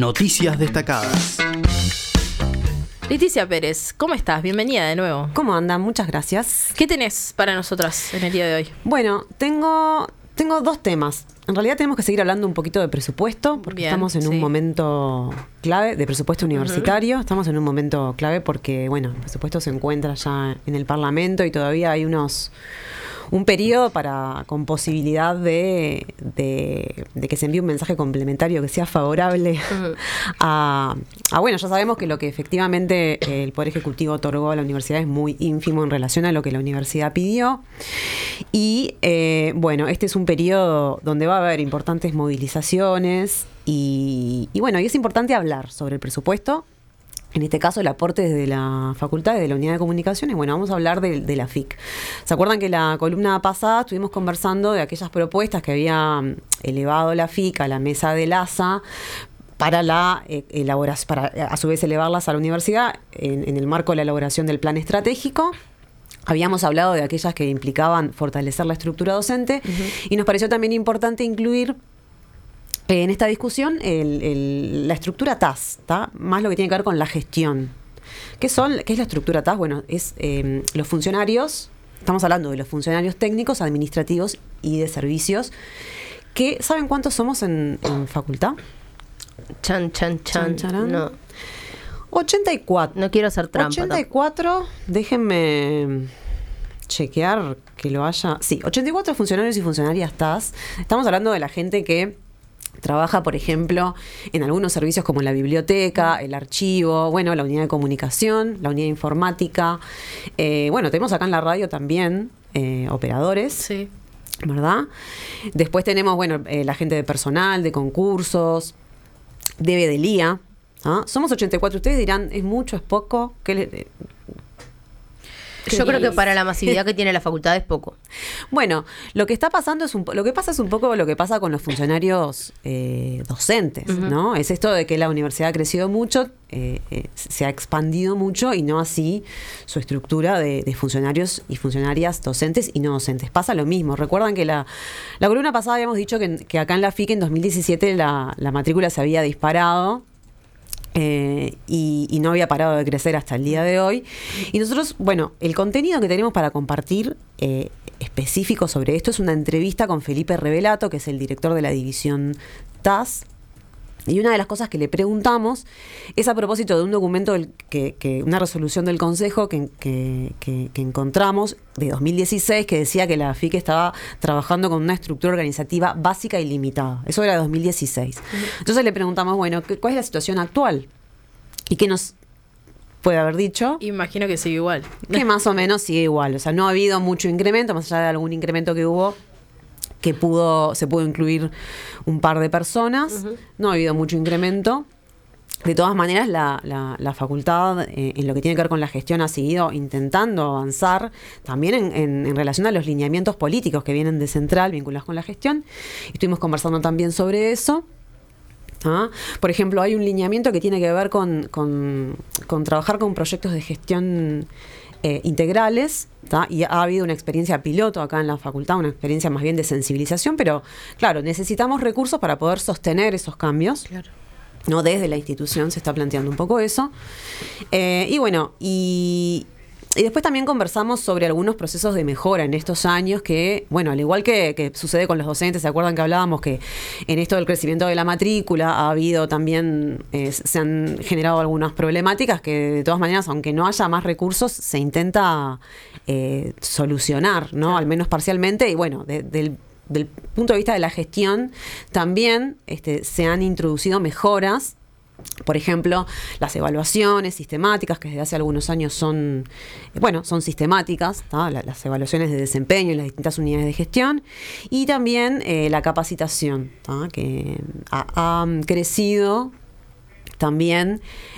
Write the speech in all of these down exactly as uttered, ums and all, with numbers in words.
Noticias destacadas. Leticia Pérez, ¿cómo estás? Bienvenida de nuevo. ¿Cómo andan? Muchas gracias. ¿Qué tenés para nosotras en el día de hoy? Bueno, tengo, tengo dos temas. En realidad tenemos que seguir hablando un poquito de presupuesto, porque Bien, estamos en sí. un momento clave, de presupuesto universitario. Uh-huh. Estamos en un momento clave porque, bueno, el presupuesto se encuentra ya en el Parlamento y todavía hay unos... un periodo para con posibilidad de, de, de que se envíe un mensaje complementario que sea favorable uh-huh. a, a, bueno, ya sabemos que lo que efectivamente el Poder Ejecutivo otorgó a la universidad es muy ínfimo en relación a lo que la universidad pidió. Y, eh, bueno, este es un periodo donde va a haber importantes movilizaciones y, y bueno, y es importante hablar sobre el presupuesto. En este caso, el aporte desde la facultad, desde la unidad de comunicaciones. Bueno, vamos a hablar de, de la F I C. ¿Se acuerdan que la columna pasada estuvimos conversando de aquellas propuestas que había elevado la F I C a la mesa del A S A para la eh, elaboración, para a su vez elevarlas a la universidad en, en el marco de la elaboración del plan estratégico? Habíamos hablado de aquellas que implicaban fortalecer la estructura docente uh-huh. y nos pareció también importante incluir en esta discusión el, el, la estructura T A S, ¿tá? Más lo que tiene que ver con la gestión. ¿Qué son? ¿Qué es la estructura T A S? Bueno, es eh, los funcionarios, estamos hablando de los funcionarios técnicos, administrativos y de servicios, que ¿saben cuántos somos en, en facultad? Chan, chan, chan. chan no. ochenta y cuatro. No quiero hacer trampa. ochenta y cuatro, tampoco. Déjenme chequear que lo haya. Sí, ochenta y cuatro funcionarios y funcionarias T A S. Estamos hablando de la gente que trabaja, por ejemplo, en algunos servicios como la biblioteca, el archivo, bueno, la unidad de comunicación, la unidad de informática. Eh, bueno, tenemos acá en la radio también eh, operadores. Sí. ¿Verdad? Después tenemos, bueno, eh, la gente de personal, de concursos, de vedelía. ¿Ah? Somos ochenta y cuatro. Ustedes dirán, ¿es mucho, es poco? ¿Qué le, Yo creo que para la masividad que tiene la facultad es poco. Bueno, lo que está pasando es un, lo que pasa es un poco lo que pasa con los funcionarios eh, docentes, uh-huh. ¿no? Es esto de que la universidad ha crecido mucho, eh, eh, se ha expandido mucho y no así su estructura de, de funcionarios y funcionarias docentes y no docentes. Pasa lo mismo. Recuerdan que la, la columna pasada habíamos dicho que, que acá en la F I C en dos mil diecisiete la, la matrícula se había disparado. Eh, y, y no había parado de crecer hasta el día de hoy. Y nosotros, bueno, el contenido que tenemos para compartir eh, específico sobre esto es una entrevista con Felipe Revelato, que es el director de la división T A S. Y una de las cosas que le preguntamos es a propósito de un documento, del, que, que una resolución del Consejo que, que, que, que encontramos de dos mil dieciséis que decía que la F I C estaba trabajando con una estructura organizativa básica y limitada. Eso era de dos mil dieciséis. Uh-huh. Entonces le preguntamos, bueno, ¿cuál es la situación actual? ¿Y qué nos puede haber dicho? Imagino que sigue igual. Que más o menos sigue igual. O sea, no ha habido mucho incremento, más allá de algún incremento que hubo, que pudo se pudo incluir un par de personas. Uh-huh. No ha habido mucho incremento. De todas maneras, la, la, la facultad, eh, en lo que tiene que ver con la gestión, ha seguido intentando avanzar también en, en, en relación a los lineamientos políticos que vienen de Central, vinculados con la gestión. Estuvimos conversando también sobre eso. ¿Ah? Por ejemplo, hay un lineamiento que tiene que ver con, con, con trabajar con proyectos de gestión Eh, integrales, ¿tá? Y ha habido una experiencia piloto acá en la facultad, una experiencia más bien de sensibilización, pero claro, necesitamos recursos para poder sostener esos cambios. Claro. ¿No? Desde la institución se está planteando un poco eso. Eh, y bueno, y, y después también conversamos sobre algunos procesos de mejora en estos años que, bueno, al igual que, que sucede con los docentes, ¿se acuerdan que hablábamos que en esto del crecimiento de la matrícula ha habido también, eh, se han generado algunas problemáticas que de todas maneras, aunque no haya más recursos, se intenta eh, solucionar, ¿no? Al menos parcialmente. Y bueno, de, del, del punto de vista de la gestión, también este, se han introducido mejoras. Por ejemplo, las evaluaciones sistemáticas, que desde hace algunos años son, bueno, son sistemáticas, ¿tá? Las evaluaciones de desempeño en las distintas unidades de gestión, y también eh, la capacitación, ¿tá? Que ha, ha crecido también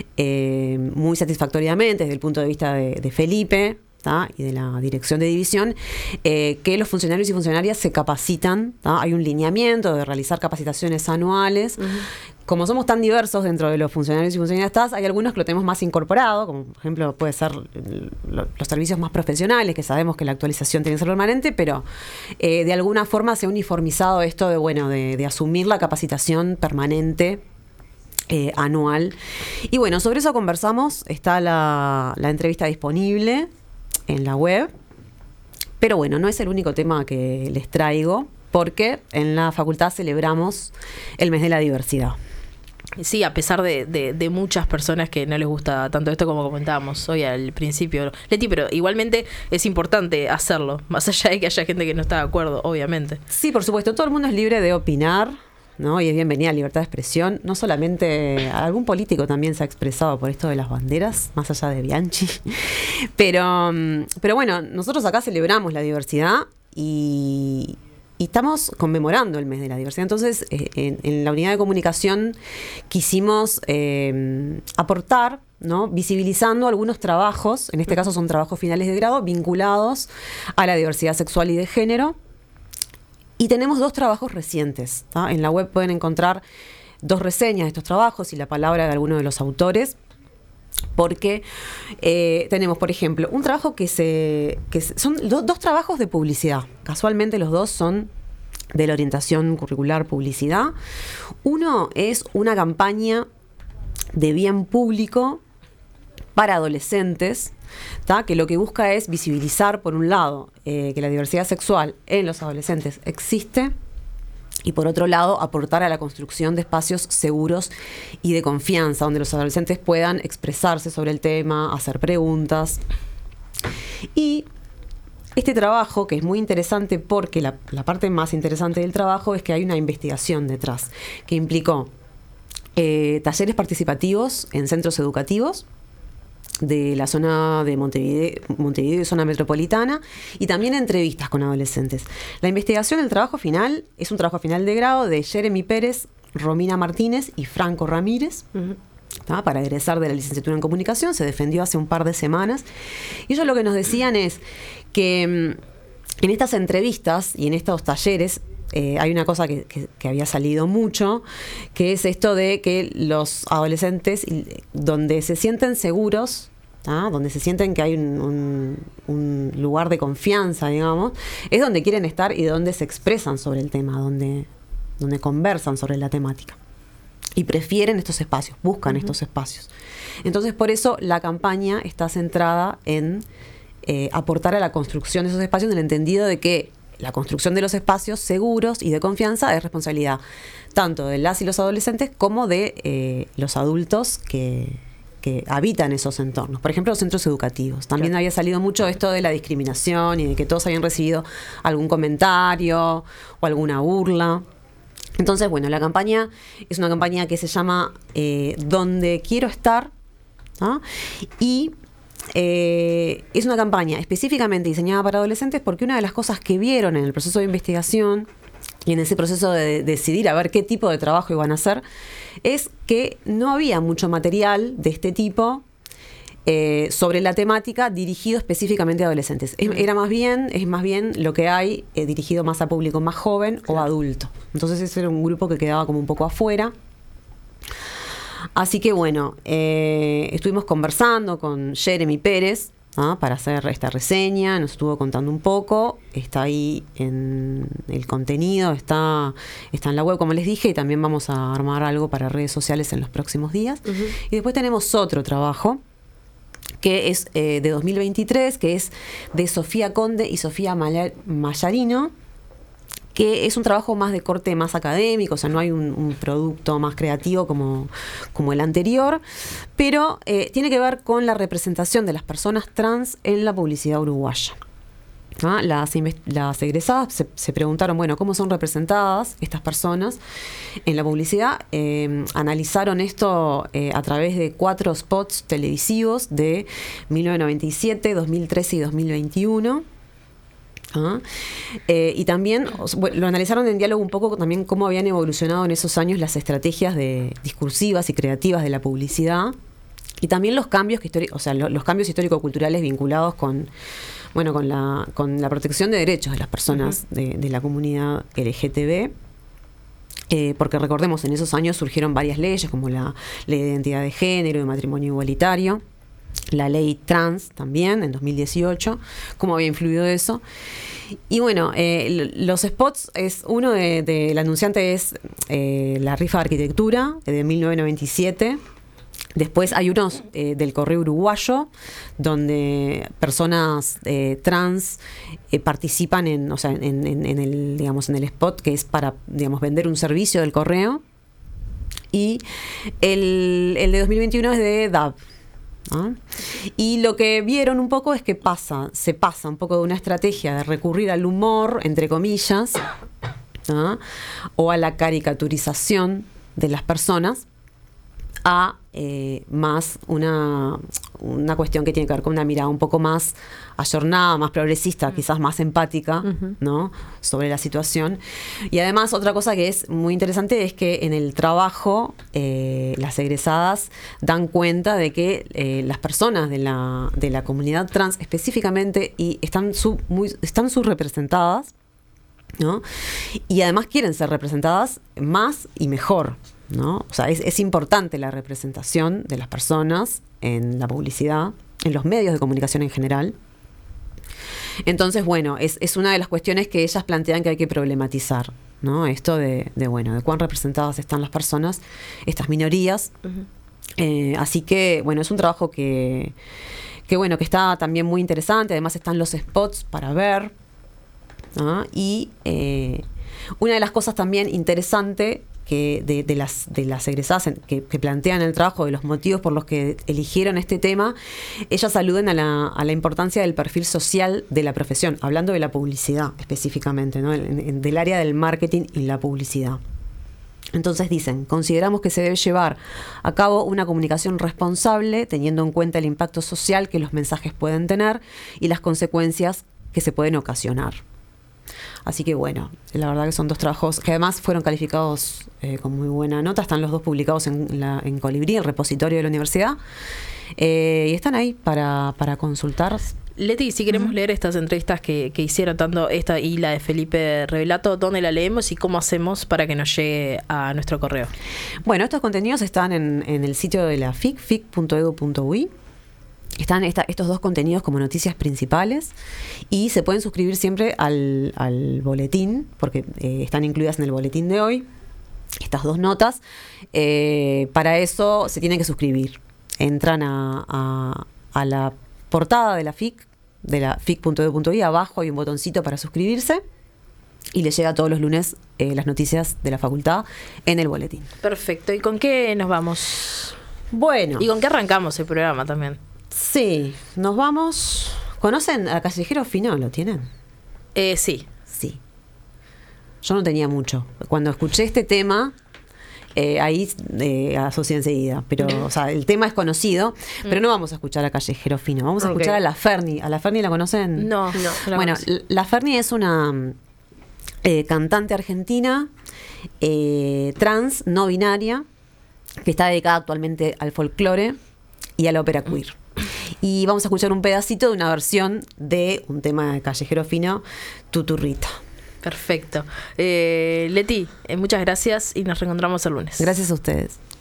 eh, muy satisfactoriamente desde el punto de vista de, de Felipe, ¿tá? Y de la dirección de división, eh, que los funcionarios y funcionarias se capacitan, ¿tá? Hay un lineamiento de realizar capacitaciones anuales. Uh-huh. Como somos tan diversos dentro de los funcionarios y funcionarias T A S, hay algunos que lo tenemos más incorporado, como por ejemplo puede ser lo, los servicios más profesionales, que sabemos que la actualización tiene que ser permanente, pero eh, de alguna forma se ha uniformizado esto de, bueno, de, de asumir la capacitación permanente eh, anual. Y bueno, sobre eso conversamos, está la, la entrevista disponible en la web, pero bueno, no es el único tema que les traigo, porque en la facultad celebramos el mes de la diversidad. Sí, a pesar de, de, de muchas personas que no les gusta tanto esto como comentábamos hoy al principio, Leti, pero igualmente es importante hacerlo, más allá de que haya gente que no está de acuerdo, obviamente. Sí, por supuesto, todo el mundo es libre de opinar, ¿no? Y es bienvenida a la libertad de expresión. No solamente algún político también se ha expresado por esto de las banderas, más allá de Bianchi. Pero, pero bueno, nosotros acá celebramos la diversidad y... Y estamos conmemorando el mes de la diversidad. Entonces, eh, en, en la unidad de comunicación quisimos eh, aportar, ¿no? Visibilizando algunos trabajos, en este caso son trabajos finales de grado, vinculados a la diversidad sexual y de género. Y tenemos dos trabajos recientes, ¿tá? En la web pueden encontrar dos reseñas de estos trabajos y la palabra de alguno de los autores. Porque eh, tenemos, por ejemplo, un trabajo que se que son do, dos trabajos de publicidad. Casualmente los dos son de la orientación curricular publicidad. Uno es una campaña de bien público para adolescentes, ¿tá? Que lo que busca es visibilizar, por un lado, eh, que la diversidad sexual en los adolescentes existe, y por otro lado, aportar a la construcción de espacios seguros y de confianza, donde los adolescentes puedan expresarse sobre el tema, hacer preguntas. Y este trabajo, que es muy interesante porque la, la parte más interesante del trabajo es que hay una investigación detrás, que implicó eh, talleres participativos en centros educativos de la zona de Montevideo, Montevideo y zona metropolitana, y también entrevistas con adolescentes. La investigación, el trabajo final, es un trabajo final de grado de Jeremy Pérez, Romina Martínez y Franco Ramírez, uh-huh. para egresar de la licenciatura en comunicación. Se defendió hace un par de semanas. Y ellos lo que nos decían es que en estas entrevistas y en estos talleres, Eh, hay una cosa que, que, que había salido mucho, que es esto de que los adolescentes, donde se sienten seguros, ¿ah? Donde se sienten que hay un, un, un lugar de confianza, digamos, es donde quieren estar y donde se expresan sobre el tema, donde, donde conversan sobre la temática. Y prefieren estos espacios, buscan uh-huh. estos espacios. Entonces, por eso la campaña está centrada en eh, aportar a la construcción de esos espacios, en el entendido de que la construcción de los espacios seguros y de confianza es responsabilidad tanto de las y los adolescentes como de eh, los adultos que, que habitan esos entornos. Por ejemplo, los centros educativos. También claro. había salido mucho esto de la discriminación y de que todos habían recibido algún comentario o alguna burla. Entonces, bueno, la campaña es una campaña que se llama eh, Donde Quiero Estar, ¿no? Y Eh, es una campaña específicamente diseñada para adolescentes porque una de las cosas que vieron en el proceso de investigación y en ese proceso de, de decidir a ver qué tipo de trabajo iban a hacer es que no había mucho material de este tipo eh, sobre la temática dirigido específicamente a adolescentes. Es, era más bien, es más bien lo que hay eh, dirigido más a público más joven o adulto. Entonces ese era un grupo que quedaba como un poco afuera. Así que bueno, eh, estuvimos conversando con Jeremy Pérez, ¿ah? Para hacer esta reseña, nos estuvo contando un poco, está ahí en el contenido, está, está en la web, como les dije, y también vamos a armar algo para redes sociales en los próximos días. Uh-huh. Y después tenemos otro trabajo, que es eh, de dos mil veintitrés, que es de Sofía Conde y Sofía Mayarino, que es un trabajo más de corte más académico, o sea, no hay un, un producto más creativo como, como el anterior, pero eh, tiene que ver con la representación de las personas trans en la publicidad uruguaya. ¿Ah? Las, las egresadas se, se preguntaron, bueno, ¿cómo son representadas estas personas en la publicidad? Eh, analizaron esto eh, a través de cuatro spots televisivos de mil novecientos noventa y siete, dos mil trece y dos mil veintiuno. ¿Ah? Eh, y también bueno, lo analizaron en diálogo un poco también cómo habían evolucionado en esos años las estrategias de, discursivas y creativas de la publicidad, y también los cambios que histori- o sea, lo, los cambios histórico-culturales vinculados con bueno con la con la protección de derechos de las personas uh-huh. de, de la comunidad L G T B. Eh, porque recordemos, en esos años surgieron varias leyes como la ley de identidad de género, de matrimonio igualitario, la ley trans también en dos mil dieciocho, cómo había influido eso. Y bueno, eh, los spots es uno de, de el anunciante es eh, la rifa de arquitectura de mil novecientos noventa y siete. Después hay unos eh, del Correo Uruguayo, donde personas eh, trans eh, participan en, o sea, en, en, en el, digamos, en el spot, que es para, digamos, vender un servicio del correo. Y el, el de dos mil veintiuno es de D A B. ¿no? Y lo que vieron un poco es que pasa, se pasa un poco de una estrategia de recurrir al humor, entre comillas, ¿no? o a la caricaturización de las personas, a eh, más una, una cuestión que tiene que ver con una mirada un poco más ayornada, más progresista, uh-huh. quizás más empática, uh-huh. ¿no? sobre la situación. Y además otra cosa que es muy interesante es que en el trabajo eh, las egresadas dan cuenta de que eh, las personas de la, de la comunidad trans específicamente y están, sub, muy, están subrepresentadas, ¿no? y además quieren ser representadas más y mejor. ¿no? O sea, es, es importante la representación de las personas en la publicidad, en los medios de comunicación en general. Entonces, bueno, es, es una de las cuestiones que ellas plantean que hay que problematizar, ¿no? Esto de, de bueno, de cuán representadas están las personas, estas minorías. Uh-huh. Eh, así que, bueno, es un trabajo que, que, bueno, que está también muy interesante. Además están los spots para ver, ¿no? Y eh, una de las cosas también interesante que de, de las de las egresadas en, que, que plantean el trabajo, de los motivos por los que eligieron este tema, ellas aluden a la, a la importancia del perfil social de la profesión, hablando de la publicidad específicamente, ¿no? en, en, del área del marketing y la publicidad. Entonces dicen, consideramos que se debe llevar a cabo una comunicación responsable, teniendo en cuenta el impacto social que los mensajes pueden tener y las consecuencias que se pueden ocasionar. Así que bueno, la verdad que son dos trabajos que además fueron calificados eh, con muy buena nota. Están los dos publicados en, la, en Colibrí, el repositorio de la universidad. Eh, y están ahí para, para consultar. Leti, si queremos uh-huh. leer estas entrevistas que, que hicieron, tanto esta y la de Felipe Revelato, ¿dónde la leemos y cómo hacemos para que nos llegue a nuestro correo? Bueno, estos contenidos están en, en el sitio de la F I C, fic punto edu punto uy. Están esta, estos dos contenidos como noticias principales y se pueden suscribir siempre al, al boletín, porque eh, están incluidas en el boletín de hoy, estas dos notas. Eh, para eso se tienen que suscribir. Entran a, a, a la portada de la F I C, de la fic punto edu punto uy, abajo hay un botoncito para suscribirse y les llega todos los lunes eh, las noticias de la facultad en el boletín. Perfecto. ¿Y con qué nos vamos? Bueno. ¿Y con qué arrancamos el programa también? Sí, nos vamos. ¿Conocen a Callejero Fino? ¿Lo tienen? Eh, sí. Sí. Yo no tenía mucho. Cuando escuché este tema, eh, ahí eh, asocié enseguida. Pero, o sea, el tema es conocido, mm. pero no vamos a escuchar a Callejero Fino. Vamos a okay. escuchar a La Ferni. ¿A La Ferni la conocen? No, no. no bueno, la, la Ferni es una eh, cantante argentina, eh, trans, no binaria, que está dedicada actualmente al folclore y a la ópera queer. Mm. Y vamos a escuchar un pedacito de una versión de un tema de Callejero Fino, Tuturrita. Perfecto. Eh, Leti, eh, muchas gracias y nos reencontramos el lunes. Gracias a ustedes.